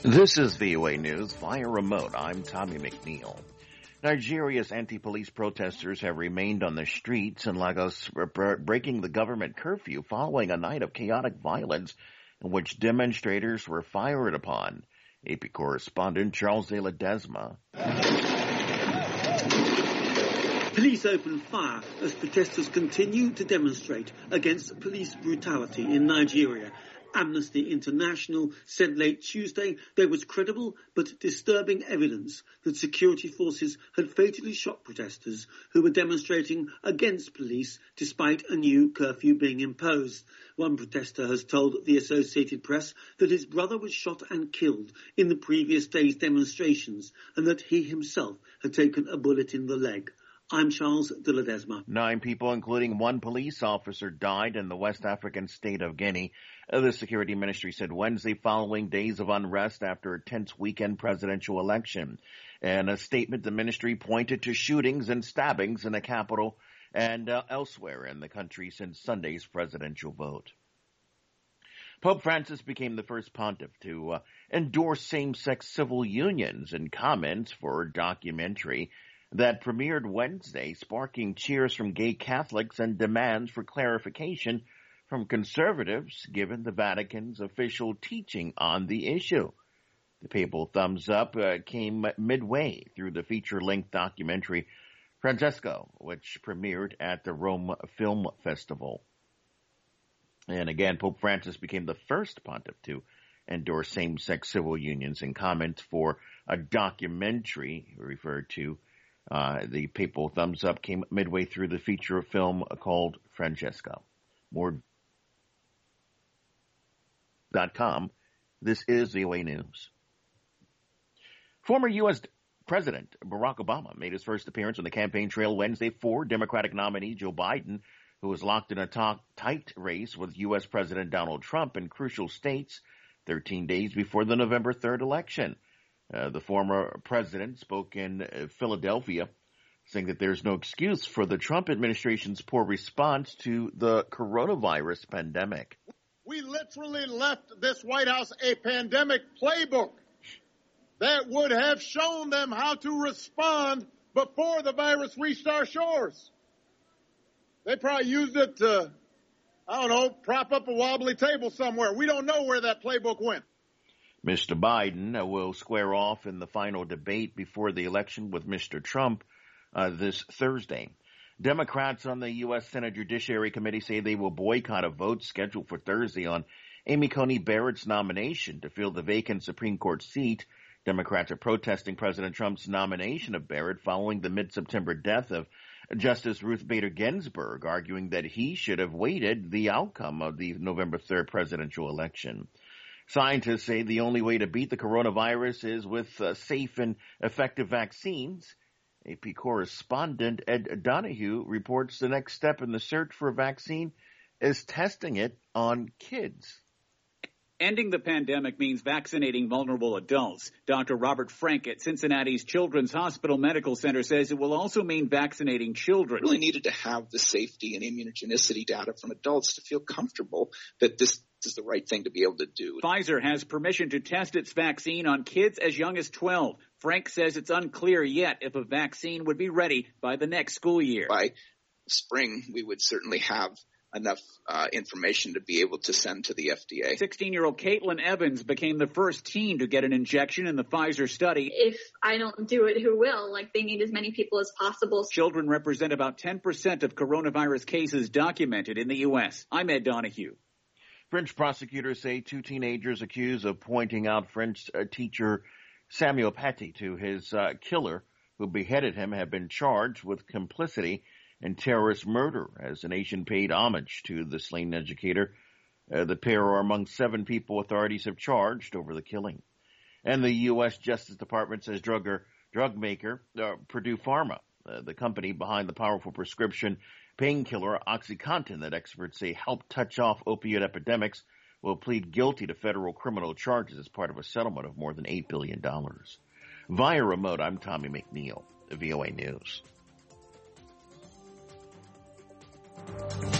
This is VOA News via remote. I'm Tommy McNeil. Nigeria's anti-police protesters have remained on the streets in Lagos, breaking the government curfew following a night of chaotic violence in which demonstrators were fired upon. AP correspondent Charles De Ledesma. Police opened fire as protesters continue to demonstrate against police brutality in Nigeria. Amnesty International said late Tuesday there was credible but disturbing evidence that security forces had fatally shot protesters who were demonstrating against police despite a new curfew being imposed. One protester has told the Associated Press that his brother was shot and killed in the previous day's demonstrations and that he himself had taken a bullet in the leg. I'm Charles De Ledesma. 9 people, including 1 police officer, died in the West African state of Guinea. The security ministry said Wednesday, following days of unrest after a tense weekend presidential election. In a statement, the ministry pointed to shootings and stabbings in the capital and elsewhere in the country since Sunday's presidential vote. Pope Francis became the first pontiff to endorse same-sex civil unions in comments for a documentary that premiered Wednesday, sparking cheers from gay Catholics and demands for clarification from conservatives, given the Vatican's official teaching on the issue. The papal thumbs up came midway through the feature-length documentary Francesco, which premiered at the Rome Film Festival. And again, Pope Francis became the first pontiff to endorse same-sex civil unions in comments for a documentary referred to. The papal thumbs up came midway through the feature film called Francesco. More.com. This is VOA News. Former U.S. President Barack Obama made his first appearance on the campaign trail Wednesday for Democratic nominee Joe Biden, who was locked in a tight race with U.S. President Donald Trump in crucial states 13 days before the November 3rd election. The former president spoke in Philadelphia, saying that there's no excuse for the Trump administration's poor response to the coronavirus pandemic. We literally left this White House a pandemic playbook that would have shown them how to respond before the virus reached our shores. They probably used it to, prop up a wobbly table somewhere. We don't know where that playbook went. Mr. Biden will square off in the final debate before the election with Mr. Trump this Thursday. Democrats on the U.S. Senate Judiciary Committee say they will boycott a vote scheduled for Thursday on Amy Coney Barrett's nomination to fill the vacant Supreme Court seat. Democrats are protesting President Trump's nomination of Barrett following the mid-September death of Justice Ruth Bader Ginsburg, arguing that he should have waited the outcome of the November 3rd presidential election. Scientists say the only way to beat the coronavirus is with safe and effective vaccines. AP correspondent Ed Donahue reports the next step in the search for a vaccine is testing it on kids. Ending the pandemic means vaccinating vulnerable adults. Dr. Robert Frank at Cincinnati's Children's Hospital Medical Center says it will also mean vaccinating children. We really needed to have the safety and immunogenicity data from adults to feel comfortable that this is the right thing to be able to do. Pfizer has permission to test its vaccine on kids as young as 12. Frank says it's unclear yet if a vaccine would be ready by the next school year. By spring, we would certainly have enough information to be able to send to the FDA. 16-year-old Caitlin Evans became the first teen to get an injection in the Pfizer study. If I don't do it, who will? They need as many people as possible. Children represent about 10% of coronavirus cases documented in the U.S. I'm Ed Donahue. French prosecutors say 2 teenagers accused of pointing out French teacher Samuel Paty to his killer who beheaded him have been charged with complicity in terrorist murder as the nation paid homage to the slain educator. The pair are among 7 people authorities have charged over the killing. And the U.S. Justice Department says drug maker Purdue Pharma, the company behind the powerful prescription painkiller OxyContin that experts say helped touch off opioid epidemics, will plead guilty to federal criminal charges as part of a settlement of more than $8 billion. Via remote, I'm Tommy McNeil, VOA News.